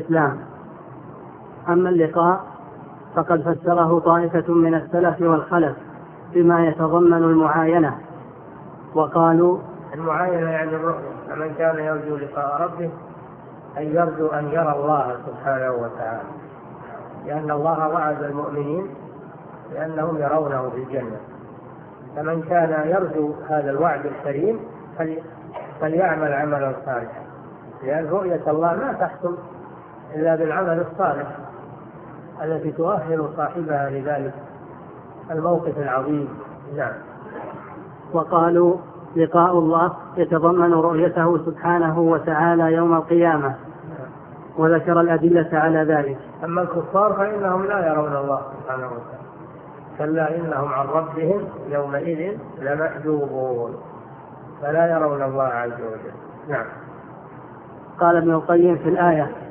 الإسلام. أما اللقاء فقد فسره طائفة من السلف والخلف بما يتضمن المعاينة، وقالوا المعاينة يعني الرؤية، فمن كان يرجو لقاء ربه أي يرجو أن يرى الله سبحانه وتعالى، لأن الله وعد المؤمنين لأنهم يرونه في الجنة. فمن كان يرجو هذا الوعد الكريم فليعمل عملا صالحا، لأن رؤية الله ما تحصل إلا بالعمل الصالح التي تؤهل صاحبها لذلك الموقف العظيم. نعم. وقالوا لقاء الله يتضمن رؤيته سبحانه وتعالى يوم القيامة، وذكر الأدلة على ذلك. أما الكفار فإنهم لا يرون الله سبحانه وتعالى، كلا إنهم عن ربهم يومئذ لمحجوبون، فلا يرون الله عز وجل. نعم. قال ابن القيم في الآية